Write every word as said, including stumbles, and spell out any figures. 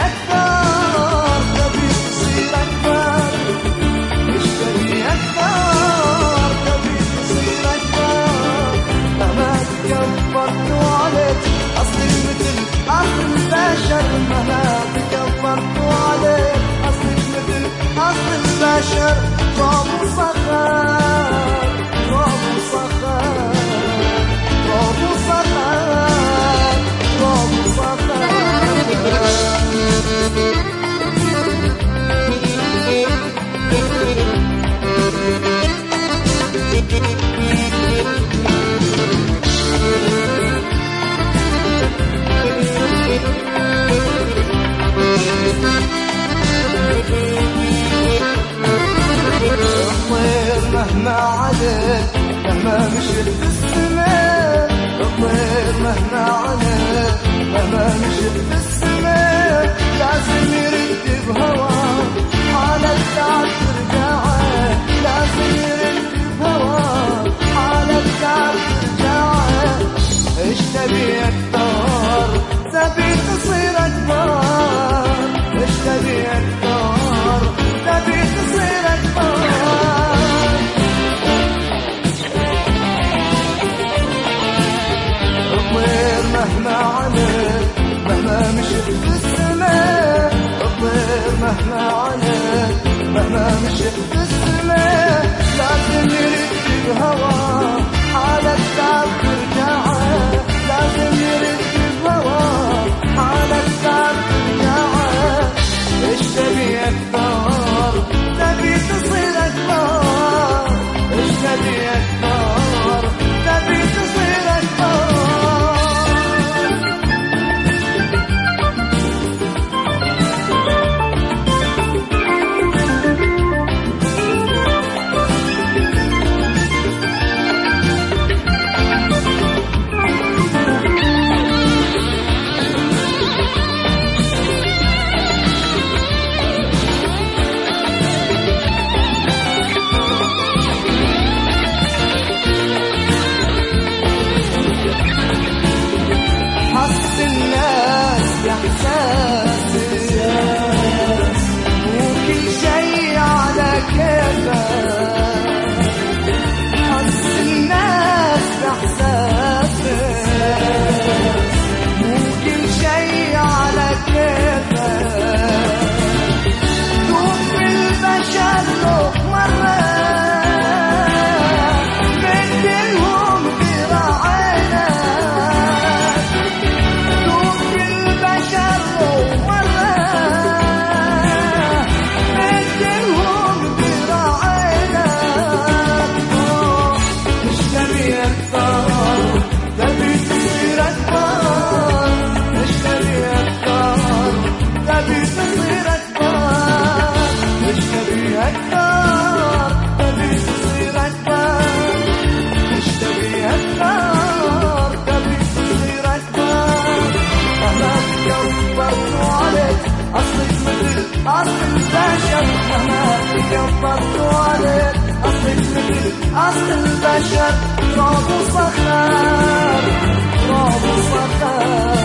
أكثر تبي تصير أكبر، مش تبي أكثر تبي تصير أكبر. مهما تكبرت عليك أصلك مثل أصل البشر، مهما تكبرت عليك أصلك مثل أصل البشر. تراب وصخر تراب وصخر تراب وصخر تراب وصخر. الطير مهما عليك مهما مشيت في السماء، الطير مهما عليك مهما مشيت في السماء، لازم يرد بهواه حالك تعب ترجعه، لازم يرد بهواه حالك تعب ترجعه. ايش تبي اكثر تبي تصير اكبر، ايش تبي اكثر تبي تصير اكبر. الطير مهما عليك مهما مشيت في السماء، الطير مهما عليك مهما مشيت في السماء، لازم يرد بهواه حالك تعب ترجعه، لازم يرد بهواه حالك تعب ترجعه. ايش تبي اكثر تبي تصير اكبر، ايش تبي اكثر تبي تصير اكبر. حس الناس بإحساسك وكل شي على كيفك، حس الناس بإحساسك وكل شي على كيفك. دوب البشر لو مرة بدلهم ذراعينا، أصل البشر مهما تكبرت عليك أصلك مثل أصل البشر. تراب وصخر تراب وصخر